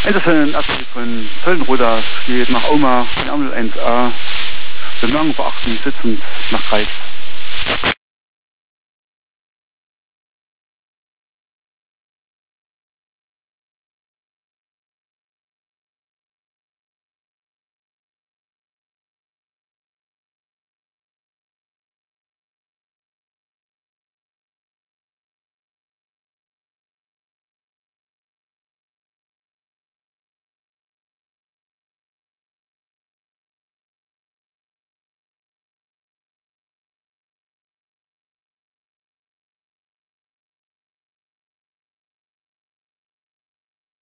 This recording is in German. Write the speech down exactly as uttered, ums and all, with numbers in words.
Insofern abhängig von Zöllenruder steht nach Oma, in Ammel eins a, den Lang verachten sitzend nach Kreis.